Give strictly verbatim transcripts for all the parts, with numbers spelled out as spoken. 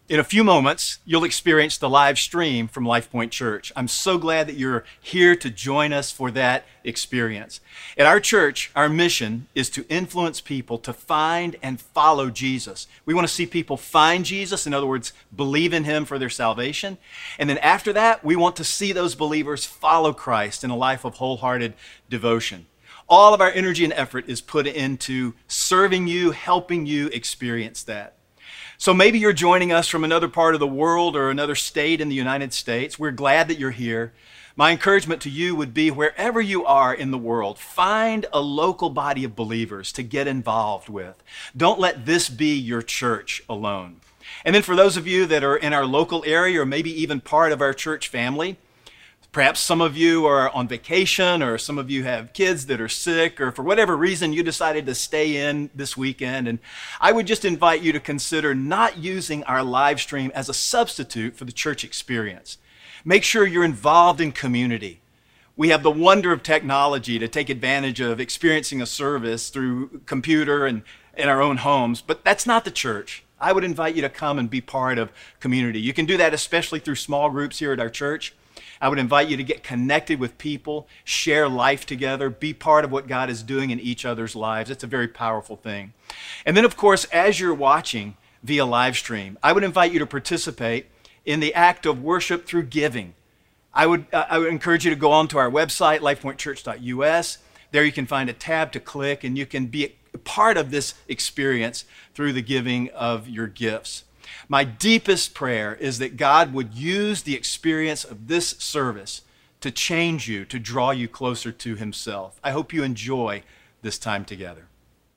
In a few moments, you'll experience the live stream from LifePoint Church. I'm so glad that you're here to join us for that experience. At our church, our mission is to influence people to find and follow Jesus. We want to see people find Jesus, in other words, believe in him for their salvation. And then after that, we want to see those believers follow Christ in a life of wholehearted devotion. All of our energy and effort is put into serving you, helping you experience that. So maybe you're joining us from another part of the world or another state in the United States. We're glad that you're here. My encouragement to you would be, wherever you are in the world, find a local body of believers to get involved with. Don't let this be your church alone. And then for those of you that are in our local area or maybe even part of our church family, perhaps some of you are on vacation, or some of you have kids that are sick, or for whatever reason you decided to stay in this weekend. And I would just invite you to consider not using our live stream as a substitute for the church experience. Make sure you're involved in community. We have the wonder of technology to take advantage of experiencing a service through computer and in our own homes, but that's not the church. I would invite you to come and be part of community. You can do that especially through small groups here at our church. I would invite you to get connected with people, share life together, be part of what God is doing in each other's lives. It's a very powerful thing. And then, of course, as you're watching via live stream, I would invite you to participate in the act of worship through giving. I would, uh, I would encourage you to go on to our website, life point church dot U S. There you can find a tab to click, and you can be a part of this experience through the giving of your gifts. My deepest prayer is that God would use the experience of this service to change you, to draw you closer to himself. I hope you enjoy this time together.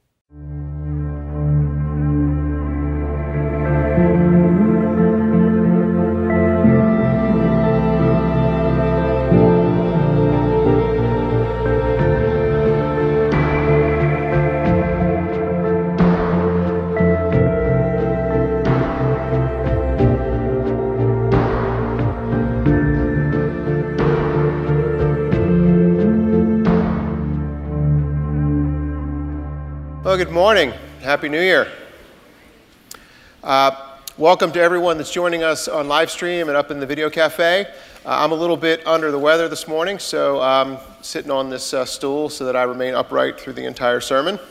Well, good morning. Happy New Year. Uh, welcome to everyone that's joining us on live stream and up in the video cafe. Uh, I'm a little bit under the weather this morning, so I'm sitting on this uh, stool so that I remain upright through the entire sermon.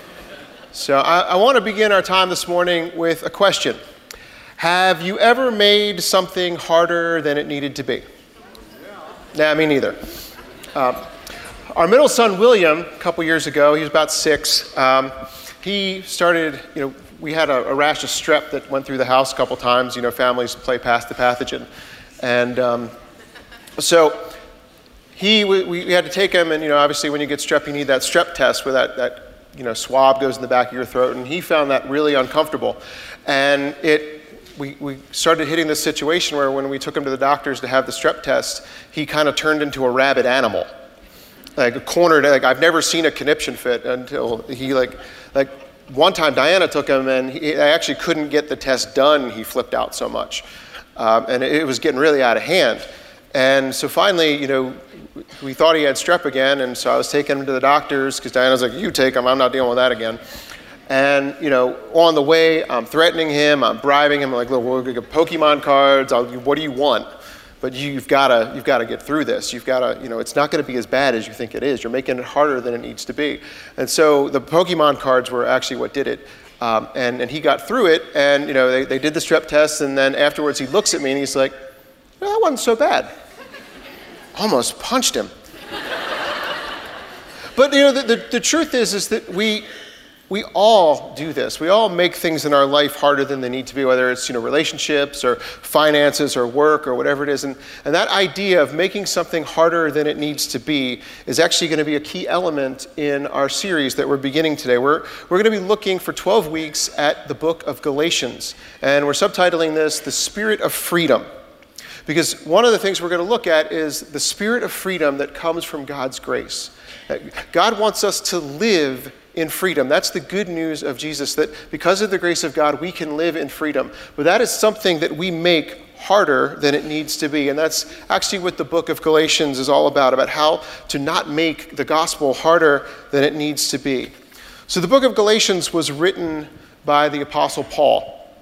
So I, I want to begin our time this morning with a question. Have you ever made something harder than it needed to be? Nah, me neither. Uh, Our middle son, William, a couple years ago, he was about six, um, he started, you know, we had a, a rash of strep that went through the house a couple times. You know, families play past the pathogen. And um, so he, we, we had to take him, and, you know, obviously when you get strep, you need that strep test where that, that, you know, swab goes in the back of your throat, and he found that really uncomfortable. And it, we, we started hitting this situation where when we took him to the doctors to have the strep test, he kind of turned into a rabid animal. Like a cornered, like I've never seen a conniption fit until he like, like one time Diana took him and he, I actually couldn't get the test done. He flipped out so much. Um, and it, it was getting really out of hand. And so finally, you know, we thought he had strep again. And so I was taking him to the doctors because Diana's like, you take him, I'm not dealing with that again. And, you know, on the way, I'm threatening him, I'm bribing him, I'm like, look, we'll get Pokemon cards, I'll, what do you want? But you've got to you've got to get through this. You've got to, you know, it's not going to be as bad as you think it is. You're making it harder than it needs to be. And so the Pokemon cards were actually what did it. Um, and, and he got through it, and, you know, they, they did the strep test, and then afterwards he looks at me and he's like, well, that wasn't so bad. Almost punched him. But, you know, the, the, the truth is, is that we... We all do this. We all make things in our life harder than they need to be, whether it's, you know, relationships or finances or work or whatever it is. And, and that idea of making something harder than it needs to be is actually going to be a key element in our series that we're beginning today. We're, we're going to be looking for twelve weeks at the book of Galatians. And we're subtitling this, The Spirit of Freedom. Because one of the things we're going to look at is the spirit of freedom that comes from God's grace. God wants us to live in freedom. That's the good news of Jesus, that because of the grace of God, we can live in freedom. But that is something that we make harder than it needs to be. And that's actually what the book of Galatians is all about, about how to not make the gospel harder than it needs to be. So the book of Galatians was written by the Apostle Paul.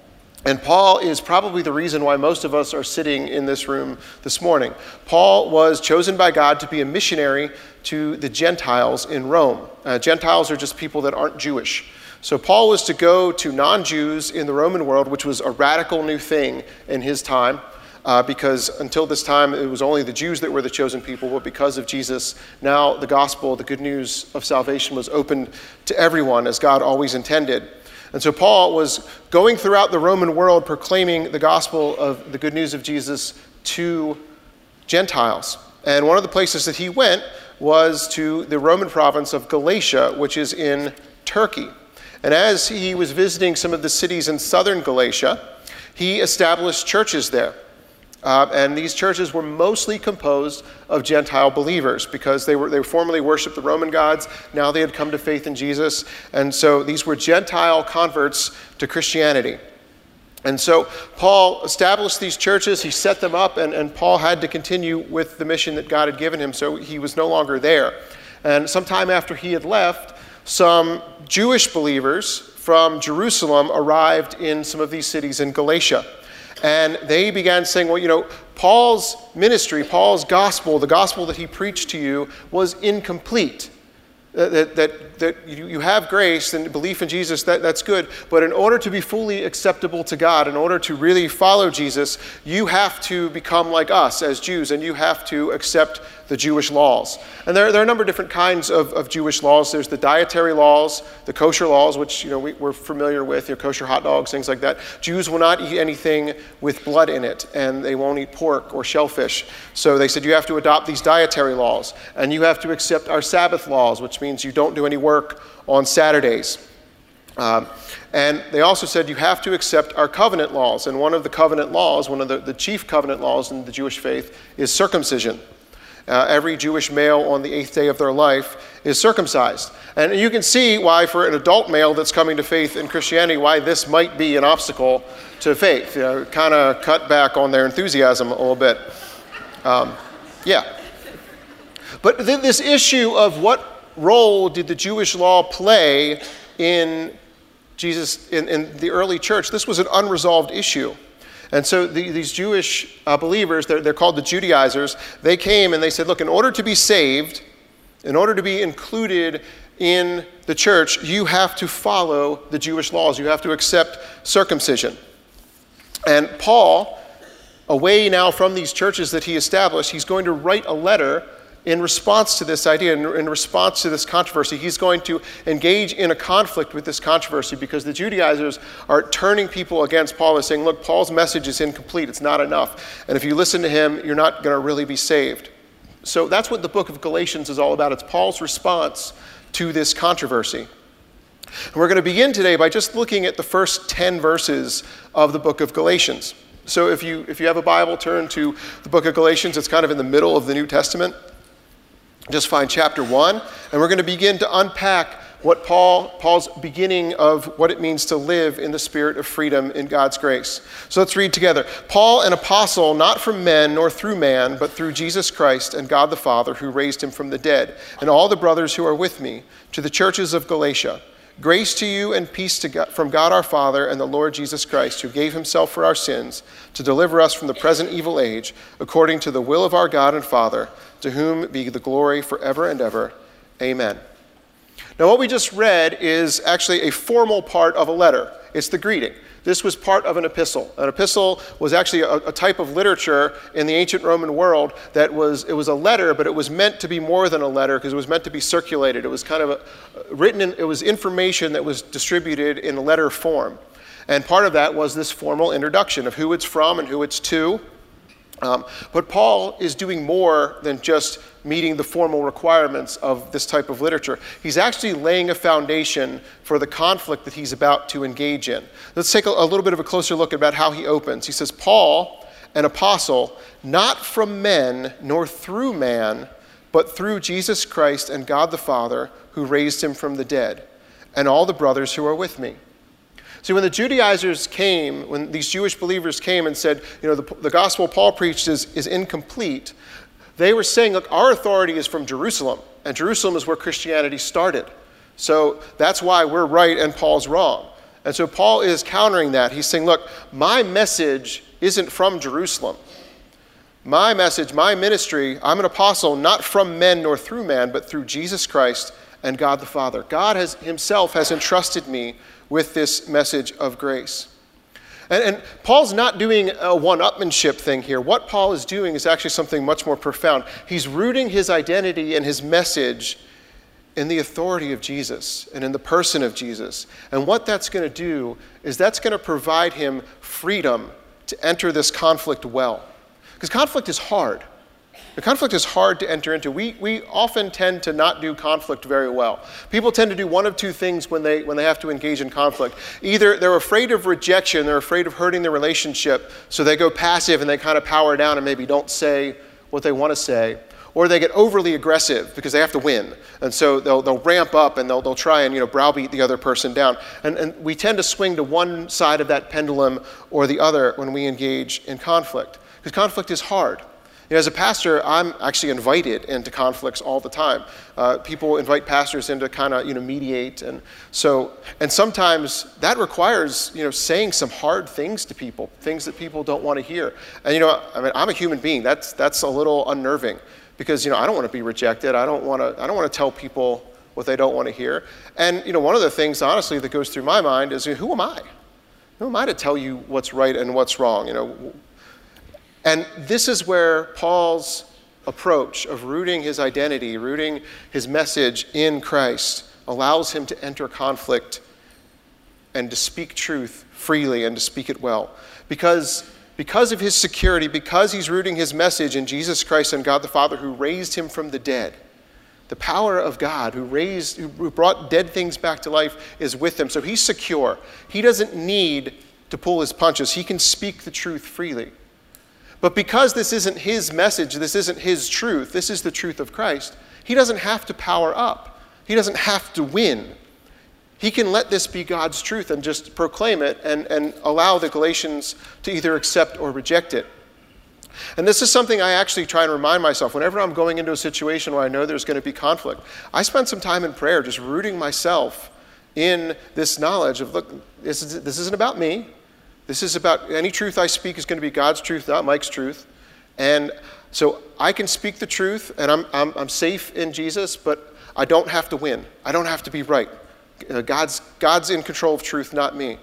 And Paul is probably the reason why most of us are sitting in this room this morning. Paul was chosen by God to be a missionary to the Gentiles in Rome. Uh, Gentiles are just people that aren't Jewish. So Paul was to go to non-Jews in the Roman world, which was a radical new thing in his time, uh, because until this time it was only the Jews that were the chosen people, but because of Jesus, now the gospel, the good news of salvation was opened to everyone as God always intended. And so Paul was going throughout the Roman world proclaiming the gospel of the good news of Jesus to Gentiles. And one of the places that he went was to the Roman province of Galatia, which is in Turkey. And as he was visiting some of the cities in southern Galatia, he established churches there. Uh, and these churches were mostly composed of Gentile believers because they were they formerly worshiped the Roman gods. Now they had come to faith in Jesus. And so these were Gentile converts to Christianity. And so Paul established these churches. He set them up, and, and Paul had to continue with the mission that God had given him, so he was no longer there. And sometime after he had left, some Jewish believers from Jerusalem arrived in some of these cities in Galatia. And they began saying, well, you know, Paul's ministry, Paul's gospel, the gospel that he preached to you was incomplete. That, that, that you, you have grace and belief in Jesus, that, that's good. But in order to be fully acceptable to God, in order to really follow Jesus, you have to become like us as Jews, and you have to accept the Jewish laws. And there, there are a number of different kinds of, of Jewish laws. There's the dietary laws, the kosher laws, which you know we, we're familiar with, your kosher hot dogs, things like that. Jews will not eat anything with blood in it, and they won't eat pork or shellfish. So they said you have to adopt these dietary laws, and you have to accept our Sabbath laws, which means you don't do any work on Saturdays. Um, and they also said you have to accept our covenant laws. And one of the covenant laws, one of the, the chief covenant laws in the Jewish faith is circumcision. Uh, every Jewish male on the eighth day of their life is circumcised. And you can see why for an adult male that's coming to faith in Christianity, why this might be an obstacle to faith. You know, kind of cut back on their enthusiasm a little bit. Um, yeah. But th- this issue of what role did the Jewish law play in Jesus, in, in the early church, this was an unresolved issue. And so the, these Jewish uh, believers, they're, they're called the Judaizers, they came and they said, look, in order to be saved, in order to be included in the church, you have to follow the Jewish laws. You have to accept circumcision. And Paul, away now from these churches that he established, he's going to write a letter in response to this idea, in, in response to this controversy. He's going to engage in a conflict with this controversy because the Judaizers are turning people against Paul and saying, look, Paul's message is incomplete, it's not enough. And if you listen to him, you're not going to really be saved. So that's what the book of Galatians is all about. It's Paul's response to this controversy. And we're going to begin today by just looking at the first ten verses of the book of Galatians. So if you, if you have a Bible, turn to the book of Galatians. It's kind of in the middle of the New Testament. Just find chapter one, and we're going to begin to unpack what Paul, Paul's beginning of what it means to live in the spirit of freedom in God's grace. So let's read together. Paul, an apostle, not from men nor through man, but through Jesus Christ and God the Father, who raised him from the dead, and all the brothers who are with me, to the churches of Galatia. Grace to you and peace to God, from God our Father and the Lord Jesus Christ, who gave himself for our sins to deliver us from the present evil age, according to the will of our God and Father, to whom be the glory forever and ever. Amen. Now, what we just read is actually a formal part of a letter. It's the greeting. This was part of an epistle. An epistle was actually a, a type of literature in the ancient Roman world that was, it was a letter, but it was meant to be more than a letter because it was meant to be circulated. It was kind of a, written in, it was information that was distributed in letter form. And part of that was this formal introduction of who it's from and who it's to. Um, but Paul is doing more than just meeting the formal requirements of this type of literature. He's actually laying a foundation for the conflict that he's about to engage in. Let's take a, a little bit of a closer look about how he opens. He says, Paul, an apostle, not from men nor through man, but through Jesus Christ and God the Father, who raised him from the dead, and all the brothers who are with me. See, when the Judaizers came, when these Jewish believers came and said, you know, the, the gospel Paul preached is, is incomplete, they were saying, look, our authority is from Jerusalem, and Jerusalem is where Christianity started. So that's why we're right and Paul's wrong. And so Paul is countering that. He's saying, look, my message isn't from Jerusalem. My message, my ministry, I'm an apostle not from men nor through man, but through Jesus Christ and God the Father. God has himself has entrusted me with this message of grace. And, and Paul's not doing a one-upmanship thing here. What Paul is doing is actually something much more profound. He's rooting his identity and his message in the authority of Jesus and in the person of Jesus. And what that's going to do is that's going to provide him freedom to enter this conflict well. Because conflict is hard. The conflict is hard to enter into. We, we often tend to not do conflict very well. People tend to do one of two things when they, when they have to engage in conflict. Either they're afraid of rejection, they're afraid of hurting the relationship, so they go passive and they kind of power down and maybe don't say what they want to say. Or they get overly aggressive because they have to win. And so they'll, they'll ramp up and they'll, they'll try and you know, browbeat the other person down. And, and we tend to swing to one side of that pendulum or the other when we engage in conflict. Because conflict is hard. You know, as a pastor, I'm actually invited into conflicts all the time. Uh, people invite pastors in to kind of, you know, mediate, and so, and sometimes that requires, you know, saying some hard things to people, things that people don't want to hear. And you know, I mean, I'm a human being. That's that's a little unnerving because you know I don't want to be rejected. I don't want to. I don't want to tell people what they don't want to hear. And you know, one of the things, honestly, that goes through my mind is, who am I? Who am I to tell you what's right and what's wrong? You know. And this is where Paul's approach of rooting his identity, rooting his message in Christ, allows him to enter conflict and to speak truth freely and to speak it well. Because, because of his security, because he's rooting his message in Jesus Christ and God the Father who raised him from the dead, the power of God who raised, who brought dead things back to life is with him. So he's secure. He doesn't need to pull his punches. He can speak the truth freely. But because this isn't his message, this isn't his truth, this is the truth of Christ, he doesn't have to power up. He doesn't have to win. He can let this be God's truth and just proclaim it and, and allow the Galatians to either accept or reject it. And this is something I actually try and remind myself. Whenever I'm going into a situation where I know there's going to be conflict, I spend some time in prayer just rooting myself in this knowledge of, look, this, is, this isn't about me. This is about, any truth I speak is going to be God's truth, not Mike's truth. And so I can speak the truth, and I'm, I'm, I'm safe in Jesus, but I don't have to win. I don't have to be right. Uh, God's, God's in control of truth, not me.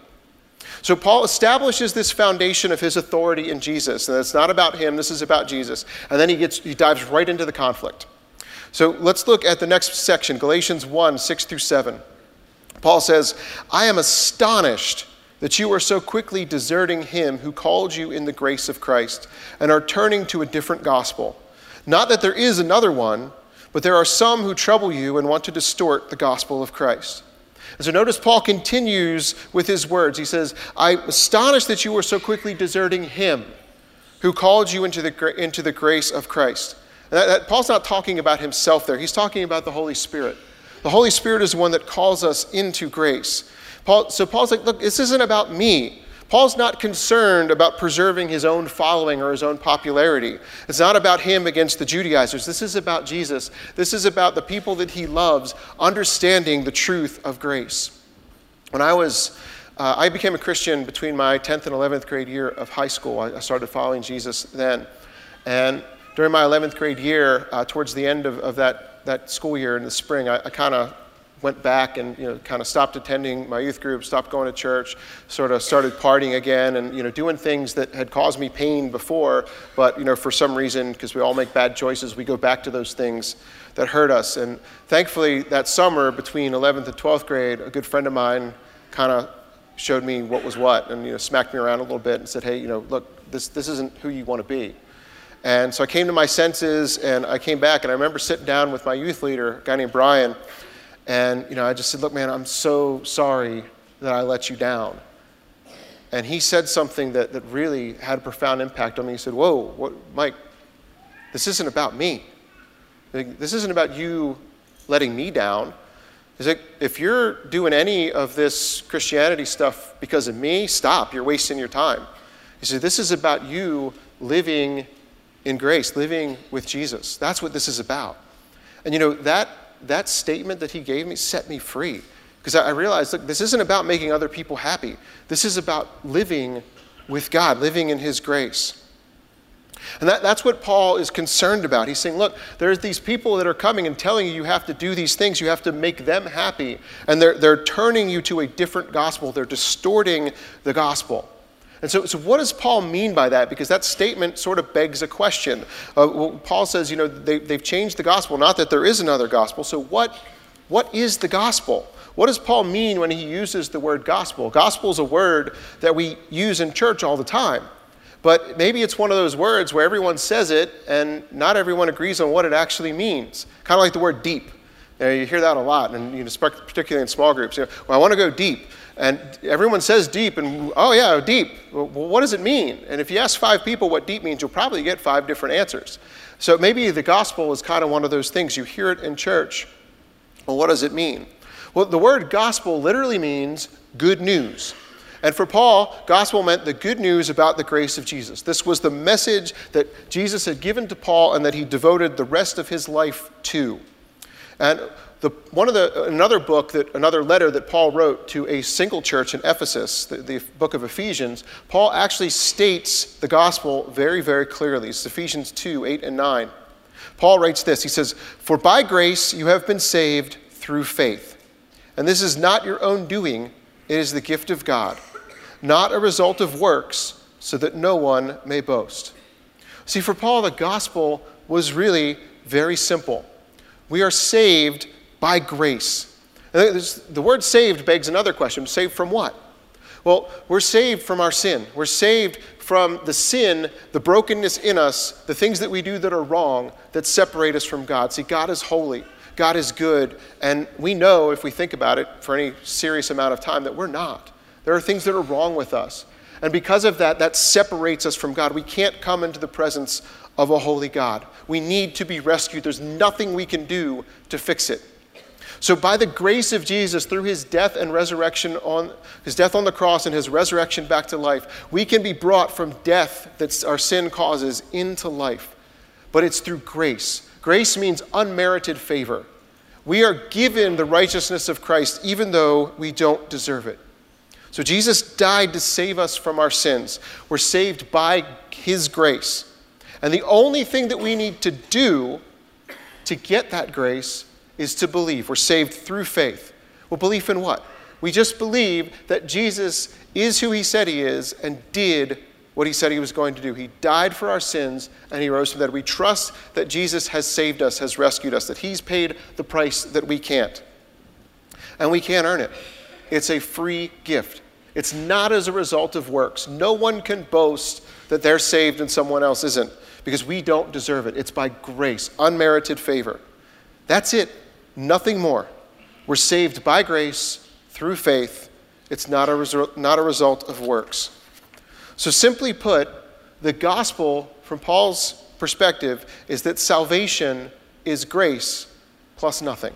So Paul establishes this foundation of his authority in Jesus. And it's not about him, this is about Jesus. And then he gets he dives right into the conflict. So let's look at the next section, Galatians one, six through seven. Paul says, I am astonished that you are so quickly deserting him who called you in the grace of Christ and are turning to a different gospel. Not that there is another one, but there are some who trouble you and want to distort the gospel of Christ. And so notice Paul continues with his words. He says, I'm astonished that you are so quickly deserting him who called you into the, into the grace of Christ. And that, that, Paul's not talking about himself there. He's talking about the Holy Spirit. The Holy Spirit is the one that calls us into grace. Paul, so Paul's like, look, this isn't about me. Paul's not concerned about preserving his own following or his own popularity. It's not about him against the Judaizers. This is about Jesus. This is about the people that he loves understanding the truth of grace. When I was, uh, I became a Christian between my tenth and eleventh grade year of high school. I, I started following Jesus then. And during my eleventh grade year, uh, towards the end of, of that, that school year in the spring, I, I kind of went back and you know kind of stopped attending my youth group, stopped going to church, sort of started partying again, and you know doing things that had caused me pain before, but you know for some reason, because we all make bad choices, we go back to those things that hurt us. And thankfully, that summer between eleventh and twelfth grade, a good friend of mine kind of showed me what was what, and you know smacked me around a little bit and said, hey, you know, look, this this isn't who you want to be. And so I came to my senses, and I came back, and I remember sitting down with my youth leader, a guy named Brian. And, you know, I just said, look, man, I'm so sorry that I let you down. And he said something that, that really had a profound impact on me. He said, whoa, what, Mike, this isn't about me. This isn't about you letting me down. He's like, if you're doing any of this Christianity stuff because of me, stop. You're wasting your time. He said, this is about you living in grace, living with Jesus. That's what this is about. And, you know, that That statement that he gave me set me free. Because I realized, look, this isn't about making other people happy. This is about living with God, living in his grace. And that, that's what Paul is concerned about. He's saying, look, there's these people that are coming and telling you you have to do these things. You have to make them happy. And they're, they're turning you to a different gospel. They're distorting the gospel. And so, so what does Paul mean by that? Because that statement sort of begs a question. Uh, well, Paul says, you know, they, they've changed the gospel, not that there is another gospel. So what, what is the gospel? What does Paul mean when he uses the word gospel? Gospel is a word that we use in church all the time. But maybe it's one of those words where everyone says it and not everyone agrees on what it actually means. Kind of like the word deep. You know, you hear that a lot, and you know, particularly in small groups. You know, well, I want to go deep. And everyone says deep, and oh yeah, deep. Well, what does it mean? And if you ask five people what deep means, you'll probably get five different answers. So maybe the gospel is kind of one of those things. You hear it in church. Well, what does it mean? Well, the word gospel literally means good news. And for Paul, gospel meant the good news about the grace of Jesus. This was the message that Jesus had given to Paul and that he devoted the rest of his life to. And the, one of the another book that another letter that Paul wrote to a single church in Ephesus, the, the book of Ephesians, Paul actually states the gospel very, very clearly. It's Ephesians two, eight and nine. Paul writes this. He says, "For by grace you have been saved through faith. And this is not your own doing, it is the gift of God, not a result of works, so that no one may boast." See, for Paul, the gospel was really very simple. We are saved by grace. And the word saved begs another question. Saved from what? Well, we're saved from our sin. We're saved from the sin, the brokenness in us, the things that we do that are wrong that separate us from God. See, God is holy. God is good, and we know, if we think about it for any serious amount of time, that we're not. There are things that are wrong with us. And because of that, that separates us from God. We can't come into the presence of a holy God. We need to be rescued. There's nothing we can do to fix it. So by the grace of Jesus, through his death and resurrection on his death on the cross and his resurrection back to life, we can be brought from death that our sin causes into life. But it's through grace. Grace means unmerited favor. We are given the righteousness of Christ even though we don't deserve it. So Jesus died to save us from our sins. We're saved by his grace. And the only thing that we need to do to get that grace is to believe. We're saved through faith. Well, belief in what? We just believe that Jesus is who he said he is and did what he said he was going to do. He died for our sins and he rose from the dead. We trust that Jesus has saved us, has rescued us, that he's paid the price that we can't. And we can't earn it. It's a free gift. It's not as a result of works. No one can boast that they're saved and someone else isn't, because we don't deserve it. It's by grace, unmerited favor. That's it. Nothing more. We're saved by grace through faith. It's not a result, not a result of works. So simply put, the gospel, from Paul's perspective, is that salvation is grace plus nothing.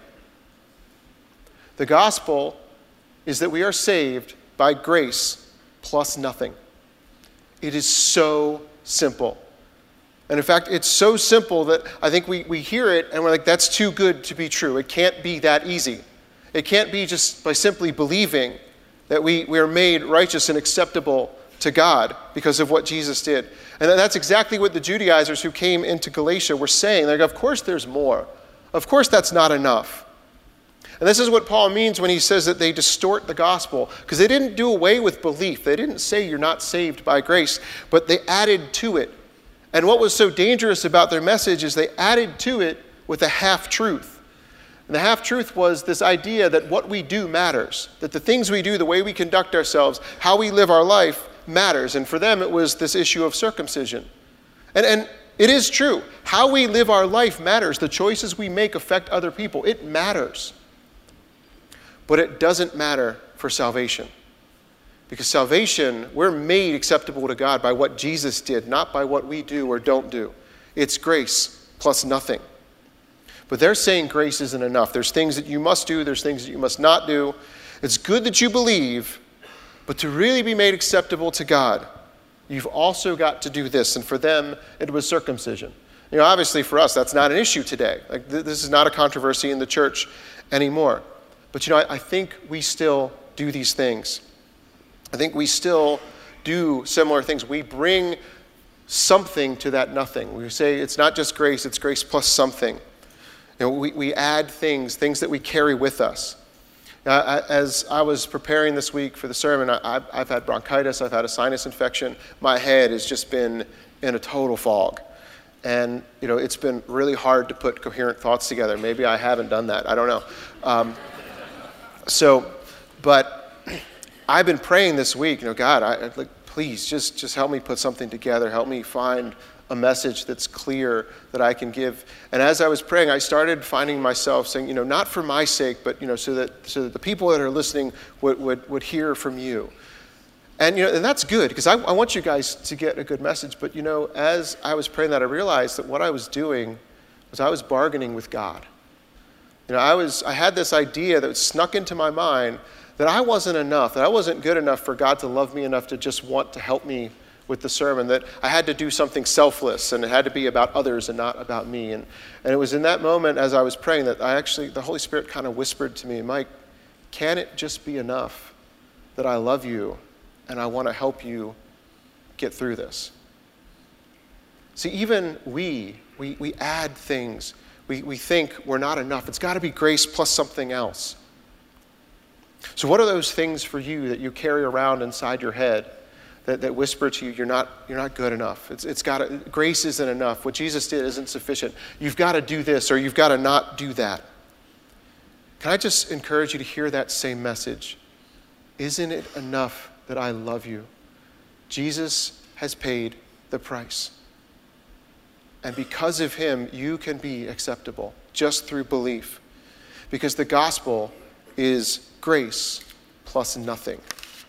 The gospel is that we are saved by grace plus nothing. It is so simple. And in fact, it's so simple that I think we, we hear it and we're like, that's too good to be true. It can't be that easy. It can't be just by simply believing that we, we are made righteous and acceptable to God because of what Jesus did. And that's exactly what the Judaizers who came into Galatia were saying. They're like, of course there's more. Of course that's not enough. And this is what Paul means when he says that they distort the gospel, because they didn't do away with belief. They didn't say you're not saved by grace, but they added to it. And what was so dangerous about their message is they added to it with a half-truth. And the half-truth was this idea that what we do matters, that the things we do, the way we conduct ourselves, how we live our life matters. And for them, it was this issue of circumcision. And, and it is true. How we live our life matters. The choices we make affect other people. It matters. But it doesn't matter for salvation. Because salvation, we're made acceptable to God by what Jesus did, not by what we do or don't do. It's grace plus nothing. But they're saying grace isn't enough. There's things that you must do. There's things that you must not do. It's good that you believe, but to really be made acceptable to God, you've also got to do this. And for them, it was circumcision. You know, obviously for us, that's not an issue today. Like th- this is not a controversy in the church anymore. But you know, I, I think we still do these things. I think we still do similar things. We bring something to that nothing. We say it's not just grace, it's grace plus something. You know, we, we add things, things that we carry with us. Now, I, as I was preparing this week for the sermon, I, I've, I've had bronchitis, I've had a sinus infection. My head has just been in a total fog. And, you know, it's been really hard to put coherent thoughts together. Maybe I haven't done that. I don't know. Um, so, but I've been praying this week, you know, God, I, like, please just, just help me put something together. Help me find a message that's clear that I can give. And as I was praying, I started finding myself saying, you know, not for my sake, but, you know, so that so that the people that are listening would, would, would hear from you. And, you know, and that's good, because I, I want you guys to get a good message. But, you know, as I was praying that, I realized that what I was doing was I was bargaining with God. You know, I was I had this idea that snuck into my mind that I wasn't enough, that I wasn't good enough for God to love me enough to just want to help me with the sermon, that I had to do something selfless, and it had to be about others and not about me. And, and it was in that moment as I was praying that I actually, the Holy Spirit kind of whispered to me, Mike, can it just be enough that I love you and I want to help you get through this? See, even we, we, we add things. We, we think we're not enough. It's got to be grace plus something else. So what are those things for you that you carry around inside your head that, that whisper to you, you're not, you're not good enough? It's, it's got to, grace isn't enough. What Jesus did isn't sufficient. You've got to do this, or you've got to not do that. Can I just encourage you to hear that same message? Isn't it enough that I love you? Jesus has paid the price. And because of him, you can be acceptable just through belief. Because the gospel is grace plus nothing.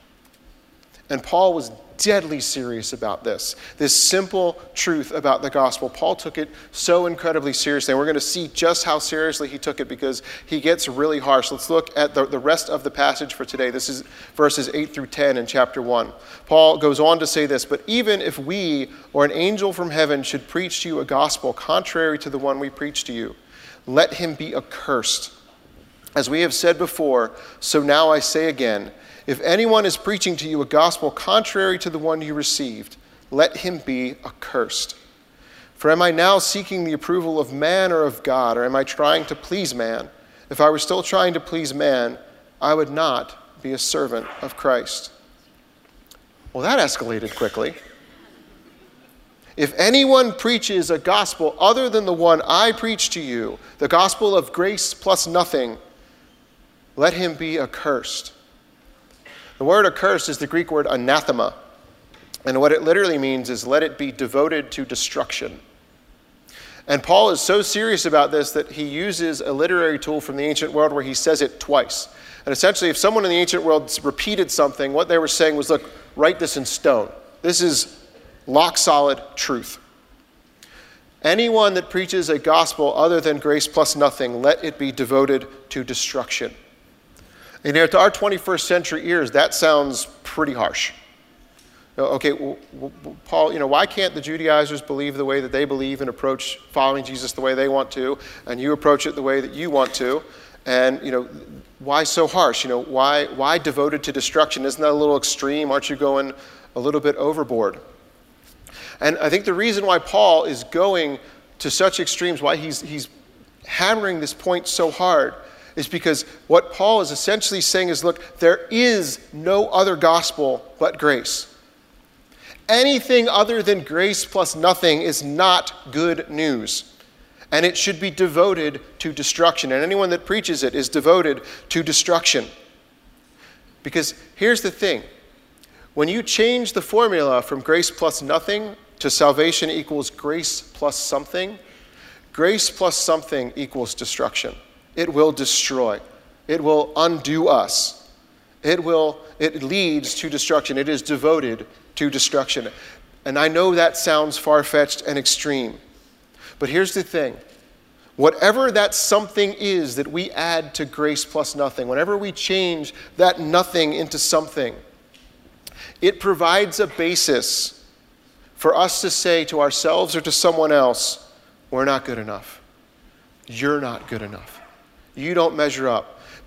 And Paul was deadly serious about this, this simple truth about the gospel. Paul took it so incredibly seriously, and we're going to see just how seriously he took it because he gets really harsh. Let's look at the, the rest of the passage for today. This is verses eight through ten in chapter one. Paul goes on to say this, but even if we or an angel from heaven should preach to you a gospel contrary to the one we preach to you, let him be accursed. As we have said before, so now I say again, if anyone is preaching to you a gospel contrary to the one you received, let him be accursed. For am I now seeking the approval of man or of God, or am I trying to please man? If I were still trying to please man, I would not be a servant of Christ. Well, that escalated quickly. If anyone preaches a gospel other than the one I preach to you, the gospel of grace plus nothing, let him be accursed. The word accursed is the Greek word anathema. And what it literally means is let it be devoted to destruction. And Paul is so serious about this that he uses a literary tool from the ancient world where he says it twice. And essentially, if someone in the ancient world repeated something, what they were saying was, look, write this in stone. This is rock-solid truth. Anyone that preaches a gospel other than grace plus nothing, let it be devoted to destruction. And you know, to our twenty-first century ears, that sounds pretty harsh. Okay, well, Paul, you know, why can't the Judaizers believe the way that they believe and approach following Jesus the way they want to, and you approach it the way that you want to? And, you know, why so harsh? You know, why why devoted to destruction? Isn't that a little extreme? Aren't you going a little bit overboard? And I think the reason why Paul is going to such extremes, why he's he's hammering this point so hard, is because what Paul is essentially saying is, look, there is no other gospel but grace. Anything other than grace plus nothing is not good news. And it should be devoted to destruction. And anyone that preaches it is devoted to destruction. Because here's the thing. When you change the formula from grace plus nothing to salvation equals grace plus something, grace plus something equals destruction. It will destroy. It will undo us. It will, it leads to destruction. It is devoted to destruction. And I know that sounds far-fetched and extreme. But here's the thing. Whatever that something is that we add to grace plus nothing, whenever we change that nothing into something, it provides a basis for us to say to ourselves or to someone else, we're not good enough. You're not good enough. You don't measure up.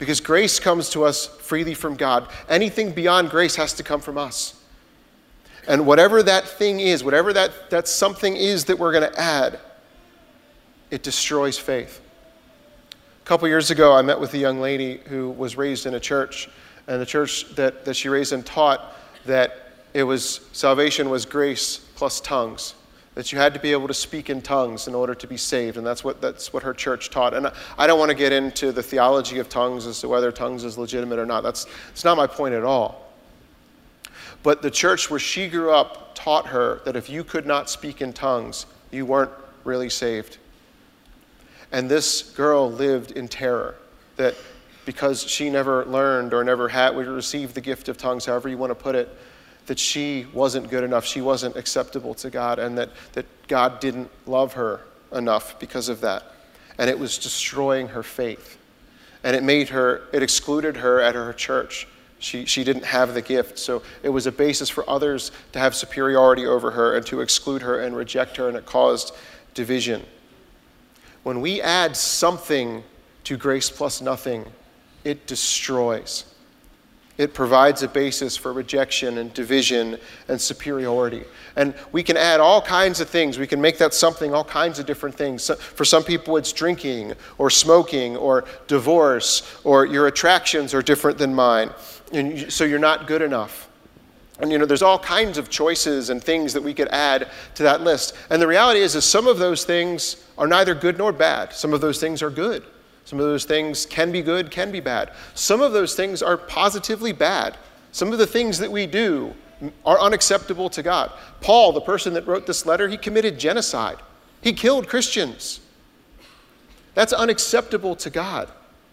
because grace comes to us freely from God. Anything beyond grace has to come from us. And whatever that thing is, whatever that, that something is that we're going to add, it destroys faith. A couple years ago, I met with a young lady who was raised in a church, and the church that, that she raised in taught that it was salvation was grace plus tongues, that you had to be able to speak in tongues in order to be saved, and that's what that's what her church taught. And I, I don't want to get into the theology of tongues as to whether tongues is legitimate or not. That's, that's not my point at all. But the church where she grew up taught her that if you could not speak in tongues, you weren't really saved. And this girl lived in terror that because she never learned or never had received the gift of tongues, however you want to put it, that she wasn't good enough, she wasn't acceptable to God, and that, that God didn't love her enough because of that. And it was destroying her faith. And it made her, it excluded her at her church. She, she didn't have the gift, so it was a basis for others to have superiority over her and to exclude her and reject her, and it caused division. When we add something to grace plus nothing, it destroys. It provides a basis for rejection and division and superiority. And we can add all kinds of things. We can make that something all kinds of different things. So for some people, it's drinking or smoking or divorce, or your attractions are different than mine. And so you're not good enough. And you know, there's all kinds of choices and things that we could add to that list. And the reality is, is some of those things are neither good nor bad. Some of those things are good. Some of those things can be good, can be bad. Some of those things are positively bad. Some of the things that we do are unacceptable to God. Paul, the person that wrote this letter, he committed genocide. He killed Christians. That's unacceptable to God.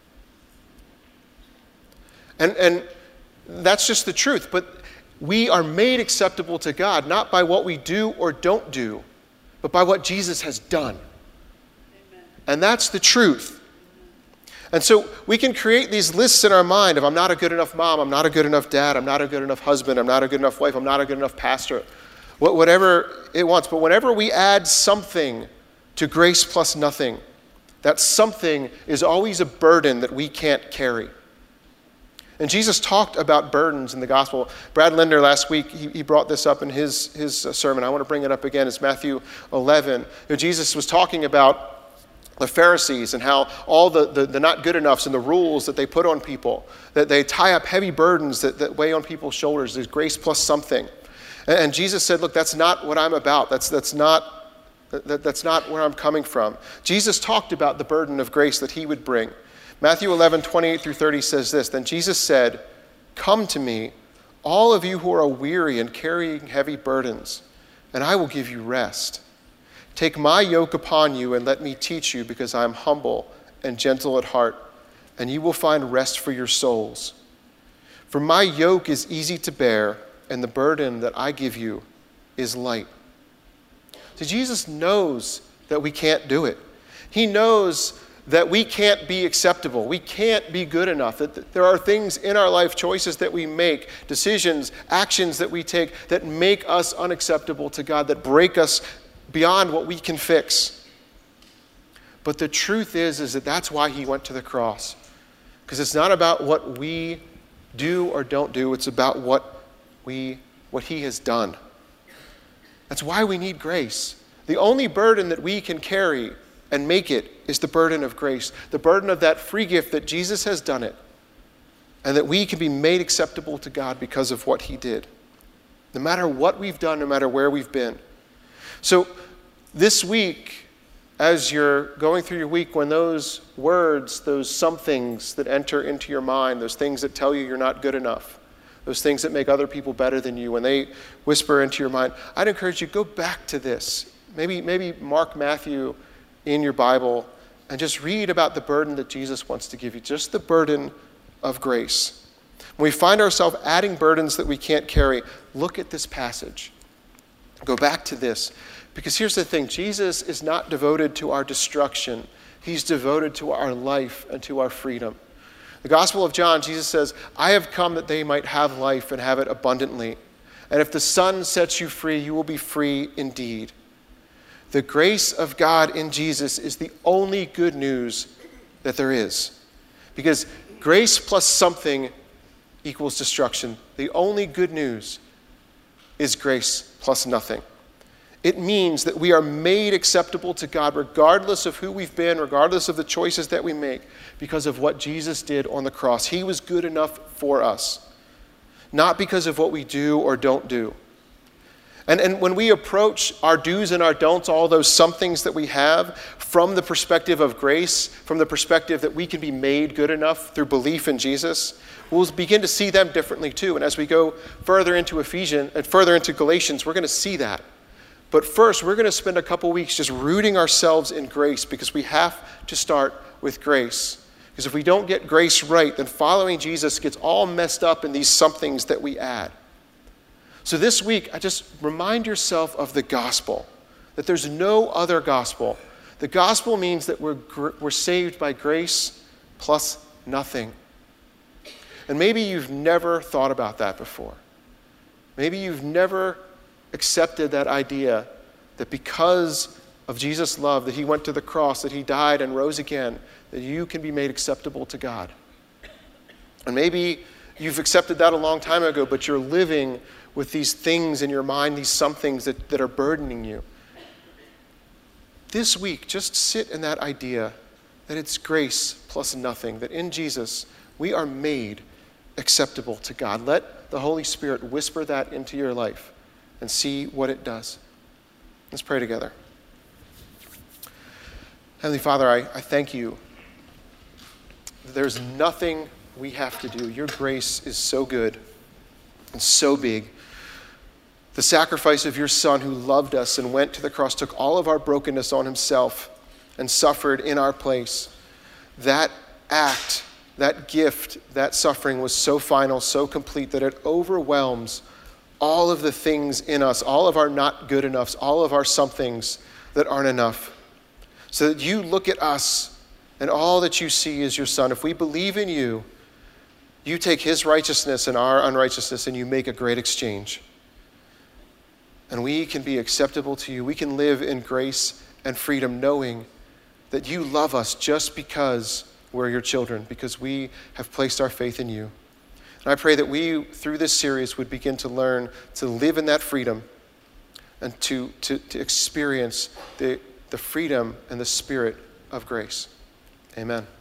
And, and that's just the truth. But we are made acceptable to God, not by what we do or don't do, but by what Jesus has done. Amen. And that's the truth. And so we can create these lists in our mind of I'm not a good enough mom, I'm not a good enough dad, I'm not a good enough husband, I'm not a good enough wife, I'm not a good enough pastor, whatever it wants. But whenever we add something to grace plus nothing, that something is always a burden that we can't carry. And Jesus talked about burdens in the gospel. Brad Linder last week, he, he brought this up in his, his sermon. I want to bring it up again. It's Matthew eleven. You know, Jesus was talking about the Pharisees and how all the, the, the not good enoughs and the rules that they put on people, that they tie up heavy burdens that, that weigh on people's shoulders. There's grace plus something. And, and Jesus said, look, that's not what I'm about. That's, that's, not, that, that's not where I'm coming from. Jesus talked about the burden of grace that he would bring. Matthew eleven, twenty-eight through thirty says this, then Jesus said, come to me, all of you who are weary and carrying heavy burdens, and I will give you rest. Take my yoke upon you and let me teach you, because I am humble and gentle at heart, and you will find rest for your souls. For my yoke is easy to bear, and the burden that I give you is light. So Jesus knows that we can't do it. He knows that we can't be acceptable. We can't be good enough. That there are things in our life, choices that we make, decisions, actions that we take that make us unacceptable to God, that break us beyond what we can fix. But the truth is, is that that's why he went to the cross. Because it's not about what we do or don't do. It's about what we, what he has done. That's why we need grace. The only burden that we can carry and make it is the burden of grace. The burden of that free gift that Jesus has done it. And that we can be made acceptable to God because of what he did. No matter what we've done, no matter where we've been. So this week, as you're going through your week, when those words, those somethings that enter into your mind, those things that tell you you're not good enough, those things that make other people better than you, when they whisper into your mind, I'd encourage you, go back to this. Maybe, maybe mark Matthew in your Bible and just read about the burden that Jesus wants to give you, just the burden of grace. When we find ourselves adding burdens that we can't carry, look at this passage. Go back to this. Because here's the thing, Jesus is not devoted to our destruction. He's devoted to our life and to our freedom. The Gospel of John, Jesus says, I have come that they might have life and have it abundantly. And if the Son sets you free, you will be free indeed. The grace of God in Jesus is the only good news that there is. Because Grace plus something equals destruction. The only good news is grace plus nothing. It means that we are made acceptable to God regardless of who we've been, regardless of the choices that we make, because of what Jesus did on the cross. He was good enough for us, not because of what we do or don't do. And, and when we approach our do's and our don'ts, all those somethings that we have, from the perspective of grace, from the perspective that we can be made good enough through belief in Jesus, we'll begin to see them differently too. And as we go further into Ephesians and further into Galatians, we're going to see that. But first, we're going to spend a couple weeks just rooting ourselves in grace, because we have to start with grace. Because if we don't get grace right, then following Jesus gets all messed up in these somethings that we add. So this week, I just remind yourself of the gospel, that there's no other gospel. The gospel means that we're, we're saved by grace plus nothing. And maybe you've never thought about that before. Maybe you've never accepted that idea that because of Jesus' love, that he went to the cross, that he died and rose again, that you can be made acceptable to God. And maybe you've accepted that a long time ago, but you're living with these things in your mind, these somethings that, that are burdening you. This week, just sit in that idea that it's grace plus nothing, that in Jesus, we are made acceptable to God. Let the Holy Spirit whisper that into your life and see what it does. Let's pray together. Heavenly Father, I, I thank you. There's nothing we have to do. Your grace is so good and so big. The sacrifice of your Son, who loved us and went to the cross, took all of our brokenness on himself and suffered in our place. That act, that gift, that suffering was so final, so complete, that it overwhelms all of the things in us, all of our not good enoughs, all of our somethings that aren't enough. So that you look at us and all that you see is your Son. If we believe in you, you take his righteousness and our unrighteousness and you make a great exchange. And we can be acceptable to you. We can live in grace and freedom, knowing that you love us just because we're your children, because we have placed our faith in you. And I pray that we, through this series, would begin to learn to live in that freedom and to, to, to experience the, the freedom and the spirit of grace. Amen.